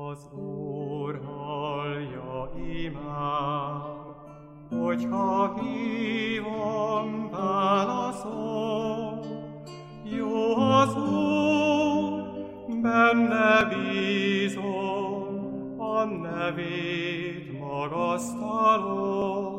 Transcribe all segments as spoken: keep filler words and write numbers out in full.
Az Úr hallja imám, hogyha hívom, válaszol. Jó az Úr, benne bízom, a nevét magasztalom.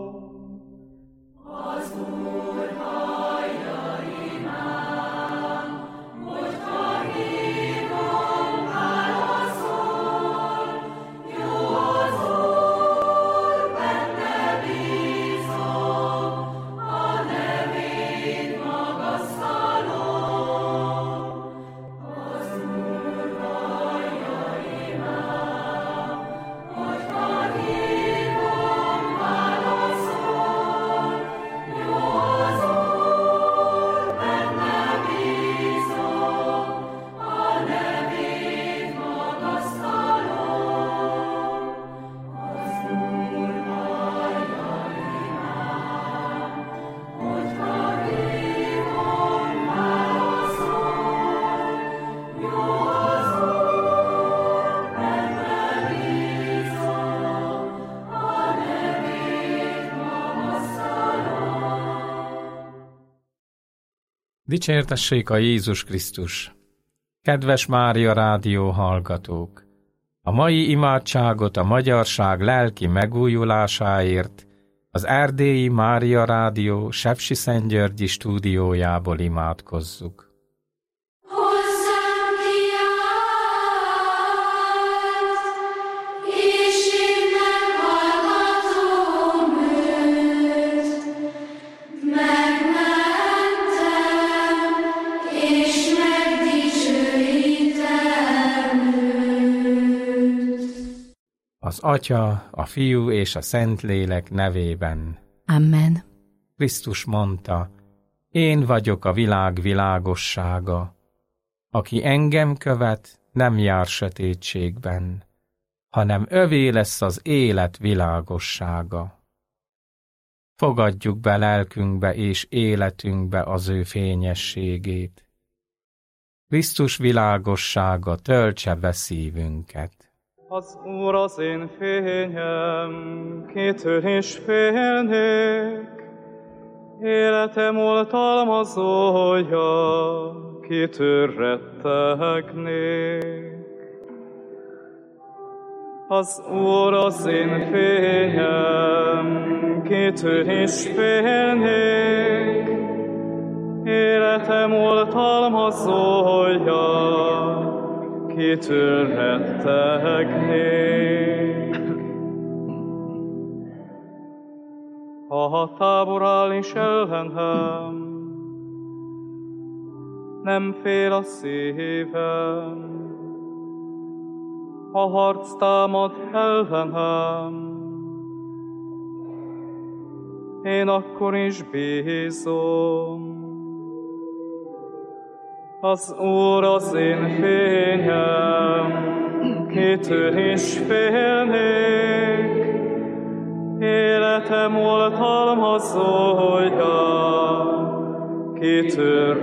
Az Úr hallja imám, hogyha hívom, válaszol. Jó az Úr, benne bízom, a nevét magasztalom. Az Úr hallja imám, hogyha hívom, válaszol. Jó az Úr, benne bízom, a nevét magasztalom. Az Úr hallja imám, hogyha hívom, válaszol. Jó az Úr, benne bízom, a nevét magasztalom. Dicsértessék a Jézus Krisztus! Kedves Mária Rádió hallgatók! A mai imádságot a magyarság lelki megújulásáért az Erdélyi Mária Rádió Sepsiszentgyörgyi stúdiójából imádkozzuk. Hozzám kiállt, és én meghallgatom őt. Megmentem, és megdicsőítem őt. Az Atya, a Fiú és a Szentlélek nevében. Amen. Krisztus mondta, én vagyok a világ világossága. Aki engem követ, nem jár sötétségben, hanem övé lesz az élet világossága. Fogadjuk be lelkünkbe és életünkbe az ő fényességét. Krisztus világossága töltse be szívünket. Az Úr az én fényem, kitől is félnék, életem oltalmazója, kitől rettegnék. Az Úr az én fényem, kitől is félnék, életem oltalmazója, kitől rettegnék. Ha tábor áll is ellenem, nem fél a szívem. Ha harc támad ellenem, én akkor is bízom. Az Úr az én fényem, kitől is félnék, életem oltalmazója, kitől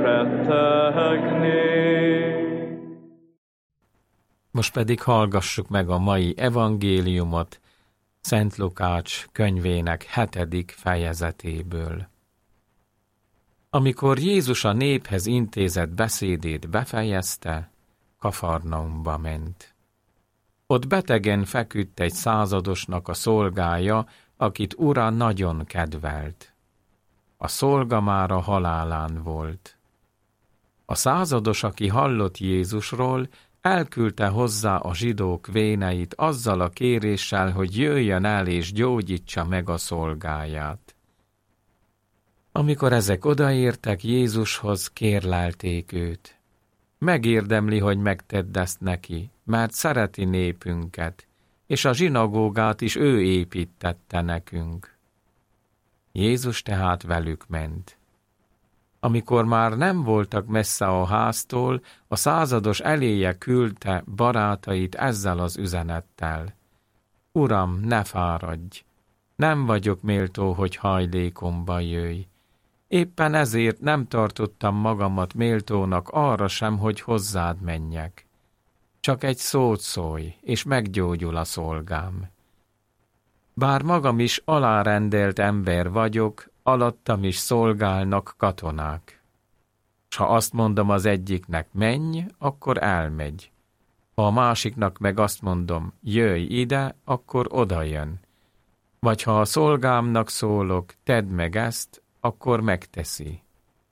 rettegnék. Most pedig hallgassuk meg a mai evangéliumot Szent Lukács könyvének hetedik fejezetéből. Amikor Jézus a néphez intézett beszédét befejezte, Kafarnaumba ment. Ott betegen feküdt egy századosnak a szolgája, akit ura nagyon kedvelt. A szolga már a halálán volt. A százados, aki hallott Jézusról, elküldte hozzá a zsidók véneit azzal a kéréssel, hogy jöjjön el és gyógyítsa meg a szolgáját. Amikor ezek odaértek Jézushoz, kérlelték őt. Megérdemli, hogy megtedd ezt neki, mert szereti népünket, és a zsinagógát is ő építette nekünk. Jézus tehát velük ment. Amikor már nem voltak messze a háztól, a százados eléje küldte barátait ezzel az üzenettel. Uram, ne fáradj! Nem vagyok méltó, hogy hajlékomba jöjj. Éppen ezért nem tartottam magamat méltónak arra sem, hogy hozzád menjek. csak egy szót szólj, és meggyógyul a szolgám. Bár magam is alárendelt ember vagyok, alattam is szolgálnak katonák. S ha azt mondom az egyiknek, menj, akkor elmegy. Ha a másiknak meg azt mondom, jöjj ide, akkor odajön. Vagy ha a szolgámnak szólok, tedd meg ezt, akkor megteszi.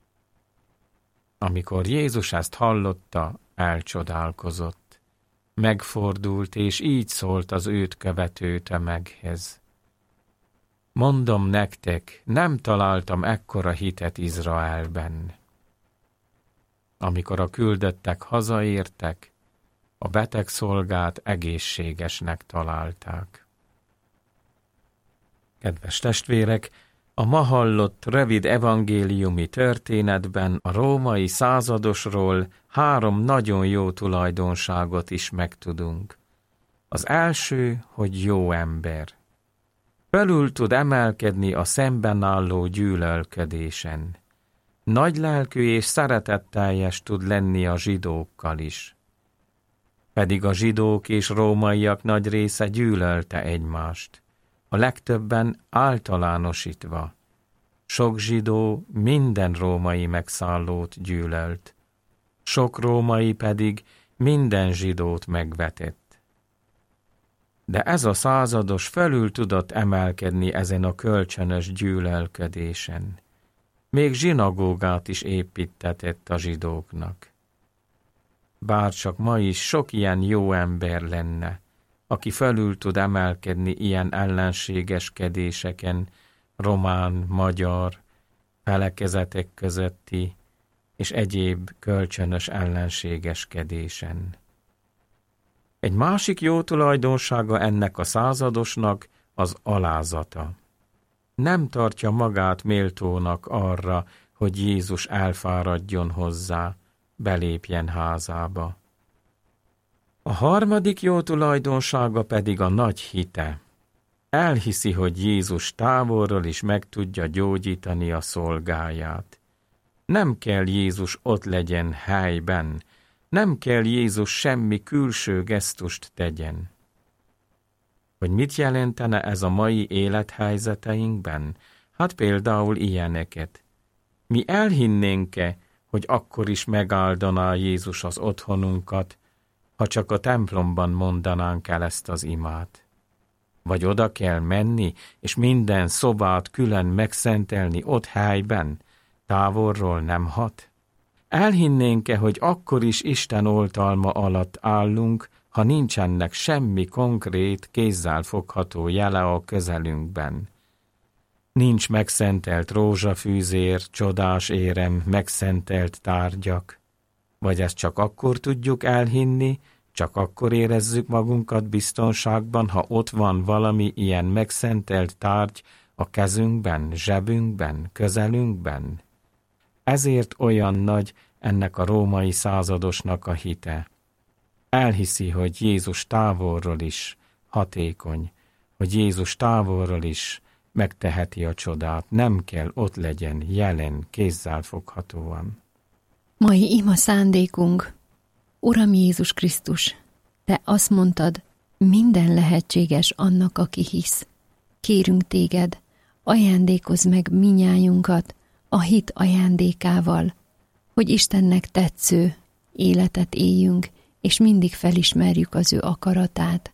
Amikor Jézus ezt hallotta, elcsodálkozott. Megfordult, és így szólt az őt követő tömeghez. Mondom nektek, nem találtam ekkora hitet Izraelben. Amikor a küldöttek hazaértek, a beteg szolgát egészségesnek találták. Kedves testvérek, a ma hallott rövid evangéliumi történetben a római századosról három nagyon jó tulajdonságot is megtudunk. Az első, hogy jó ember. Felül tud emelkedni a szemben álló gyűlölködésen. Nagylelkű és szeretetteljes tud lenni a zsidókkal is. Pedig a zsidók és rómaiak nagy része gyűlölte egymást, a legtöbben általánosítva. Sok zsidó minden római megszállót gyűlölt, sok római pedig minden zsidót megvetett. De ez a százados felül tudott emelkedni ezen a kölcsönös gyűlölködésen. Még zsinagógát is építtetett a zsidóknak. Bárcsak ma is sok ilyen jó ember lenne, aki felül tud emelkedni ilyen ellenségeskedéseken, román, magyar, felekezetek közötti és egyéb kölcsönös ellenségeskedésen. Egy másik jó tulajdonsága ennek a századosnak az alázata. Nem tartja magát méltónak arra, hogy Jézus elfáradjon hozzá, belépjen házába. A harmadik jó tulajdonsága pedig a nagy hite. Elhiszi, hogy Jézus távolról is meg tudja gyógyítani a szolgáját. Nem kell Jézus ott legyen helyben, nem kell Jézus semmi külső gesztust tegyen. Hogy mit jelentene ez a mai élethelyzeteinkben? Hát például ilyeneket. Mi elhinnénk-e, hogy akkor is megáldaná Jézus az otthonunkat, ha csak a templomban mondanánk el ezt az imát? Vagy oda kell menni, és minden szobát külön megszentelni ott helyben, távolról nem hat? Elhinnénk-e, hogy akkor is Isten oltalma alatt állunk, ha nincsenek semmi konkrét, kézzel fogható jele a közelünkben? Nincs megszentelt rózsafűzér, csodás érem, megszentelt tárgyak. Vagy ezt csak akkor tudjuk elhinni, csak akkor érezzük magunkat biztonságban, ha ott van valami ilyen megszentelt tárgy a kezünkben, zsebünkben, közelünkben? Ezért olyan nagy ennek a római századosnak a hite. Elhiszi, hogy Jézus távolról is hatékony, hogy Jézus távolról is megteheti a csodát, nem kell ott legyen jelen, kézzel foghatóan. Mai ima szándékunk, Uram Jézus Krisztus, Te azt mondtad, minden lehetséges annak, aki hisz. Kérünk Téged, ajándékozz meg minnyájunkat a hit ajándékával, hogy Istennek tetsző életet éljünk, és mindig felismerjük az ő akaratát.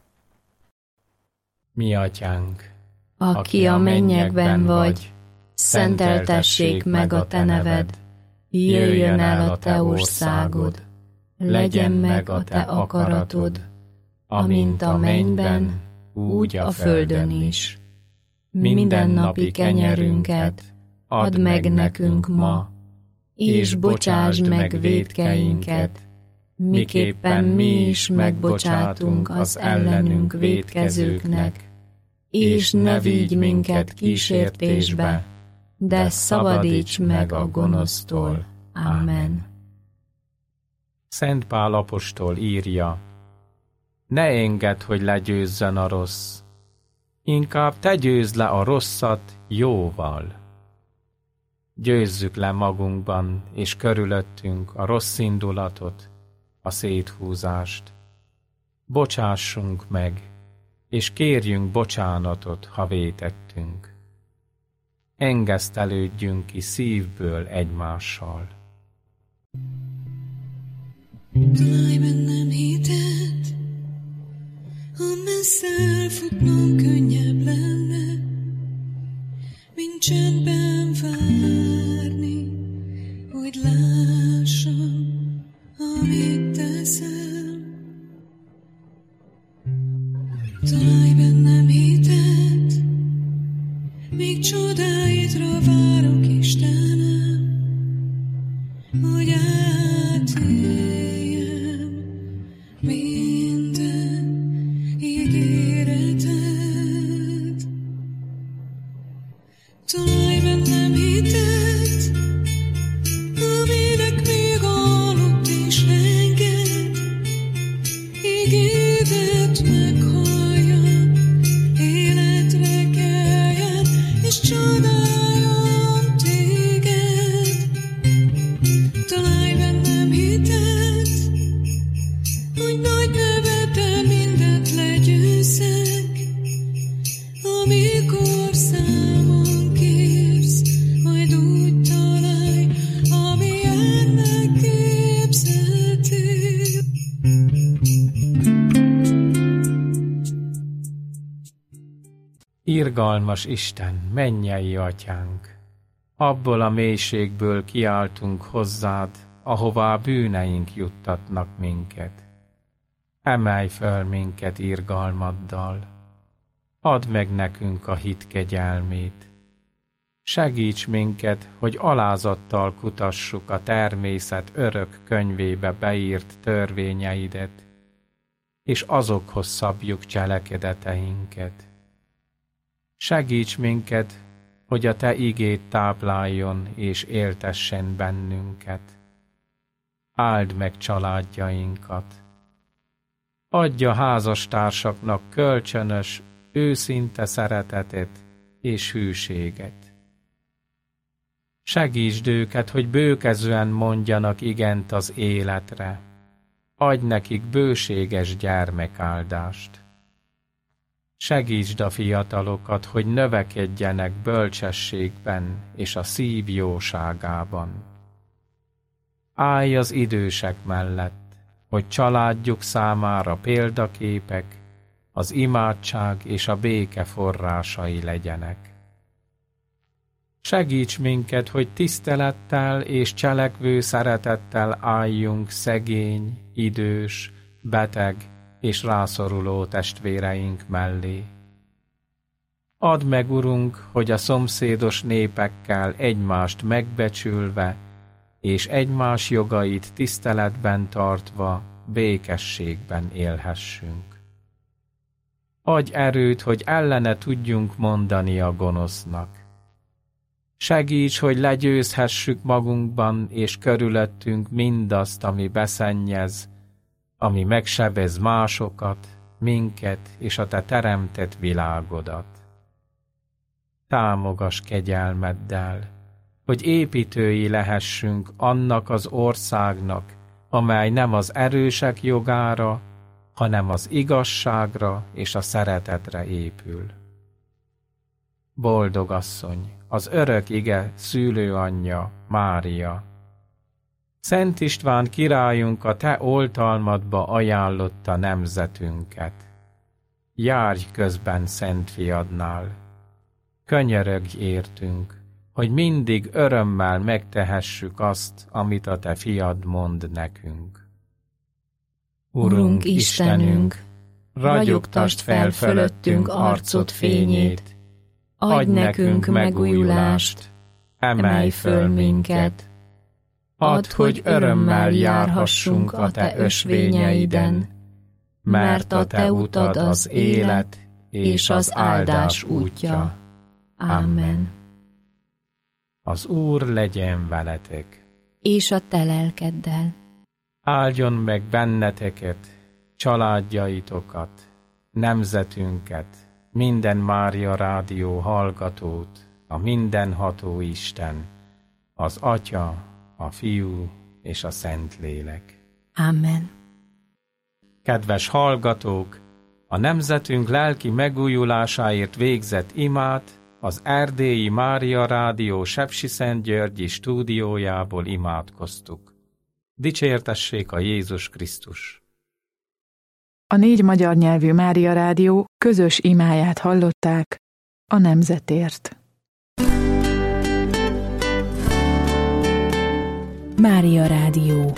Mi atyánk, aki, aki a mennyekben vagy, szenteltessék meg a te neved, jöjjön el a te országod, legyen meg a te akaratod, amint a mennyben, úgy a földön is. Mindennapi kenyerünket add meg nekünk ma, és bocsásd meg vétkeinket, miképpen mi is megbocsátunk az ellenünk vétkezőknek, és ne vigy minket kísértésbe, de szabadíts meg a gonosztól. Amen. Szent Pál apostol írja, ne engedd, hogy legyőzzön a rossz, inkább te győzd le a rosszat jóval. Győzzük le magunkban és körülöttünk a rossz indulatot, a széthúzást, Bocsássunk meg, és kérjünk bocsánatot, ha vétettünk. Engesztelődjünk ki szívből egymással. Találj bennem hitet, ha messze elfutnom könnyebb lenne, mint csendben várni, hogy lássam, amit teszel. Találj bennem hitet, míg csodáidra várok, Istenem, hogy átéljem minden ígéretet. Találj bennem hitet, aminek még halott is enged, ígédet meghallja, életre keljen, és csodáljon téged. Találj bennem hitet, hogy nagy neveddel mindent legyőzzek, amikor számon kérsz, majd úgy találj, amilyennek képzeltél. Irgalmas Isten, mennyei atyánk, abból a mélységből kiáltunk hozzád, ahová bűneink juttatnak minket. Emelj föl minket irgalmaddal, add meg nekünk a hit kegyelmét. Segíts minket, hogy alázattal kutassuk a természet örök könyvébe beírt törvényeidet, és azokhoz szabjuk cselekedeteinket. Segíts minket, hogy a te igéd tápláljon és éltessen bennünket. Áld meg családjainkat. Adj a házastársaknak kölcsönös, őszinte szeretetet és hűséget. Segítsd őket, hogy bőkezően mondjanak igent az életre. Adj nekik bőséges gyermekáldást. Segítsd a fiatalokat, hogy növekedjenek bölcsességben és a szív jóságában. Állj az idősek mellett, hogy családjuk számára példaképek, az imádság és a béke forrásai legyenek. Segíts minket, hogy tisztelettel és cselekvő szeretettel álljunk szegény, idős, beteg és rászoruló testvéreink mellé. Add meg, Urunk, hogy a szomszédos népekkel egymást megbecsülve és egymás jogait tiszteletben tartva békességben élhessünk. Adj erőt, hogy ellene tudjunk mondani a gonosznak. Segíts, hogy legyőzhessük magunkban és körülöttünk mindazt, ami beszennyez, ami megsebez másokat, minket és a te teremtett világodat. Támogass kegyelmeddel, hogy építői lehessünk annak az országnak, amely nem az erősek jogára, hanem az igazságra és a szeretetre épül. Boldog asszony, az örök ige szülőanyja, Mária! Szent István királyunk a te oltalmadba ajánlotta nemzetünket. Járj közben Szent Fiadnál! Könyörögj értünk, hogy mindig örömmel megtehessük azt, amit a te fiad mond nekünk. Urunk Istenünk, ragyogtasd fel fölöttünk arcod fényét, adj nekünk megújulást, emelj föl minket, add, hogy örömmel járhassunk a te ösvényeiden, mert a te utad az élet és az áldás útja. Amen. Az Úr legyen veletek, És a te lelkeddel. áldjon meg benneteket, családjaitokat, nemzetünket, minden Mária rádió hallgatót, a mindenható Isten, az Atya, a Fiú és a Szentlélek. Amen. Kedves hallgatók, a nemzetünk lelki megújulásáért végzett imát az Erdélyi Mária Rádió Sepsiszentgyörgyi stúdiójából imádkoztuk. Dicsértessék a Jézus Krisztus! A négy magyar nyelvű Mária Rádió közös imáját hallották a nemzetért. Mária Rádió.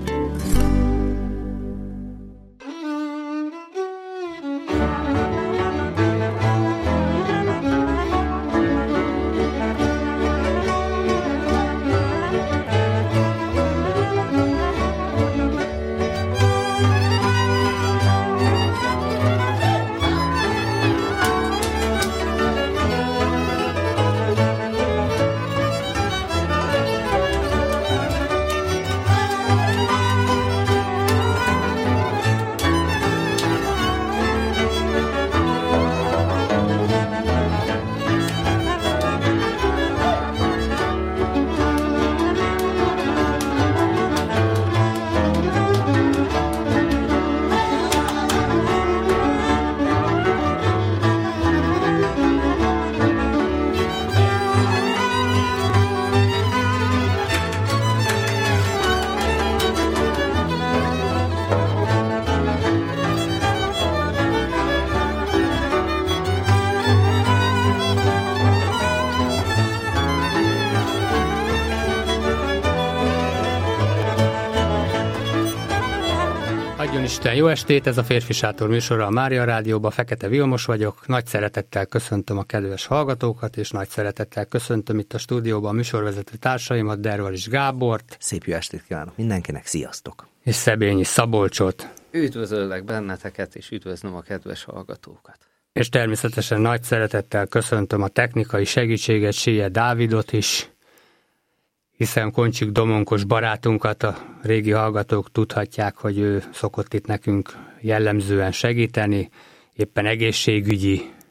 Adjon Isten jó estét, ez a Férfi Sátor műsora a Mária Rádióban, Fekete Vilmos vagyok. Nagy szeretettel köszöntöm a kedves hallgatókat, és nagy szeretettel köszöntöm itt a stúdióban a műsorvezető társaimat, Dervalis Gábort. Szép jó estét kívánok mindenkinek, sziasztok! És Szebényi Szabolcsot. Üdvözöllek benneteket, és üdvözlöm a kedves hallgatókat. És természetesen nagy szeretettel köszöntöm a technikai segítséget, Sélye Dávidot is, hiszen Koncsik Domonkos barátunkat a régi hallgatók tudhatják, hogy ő szokott itt nekünk jellemzően segíteni, éppen egészségügyi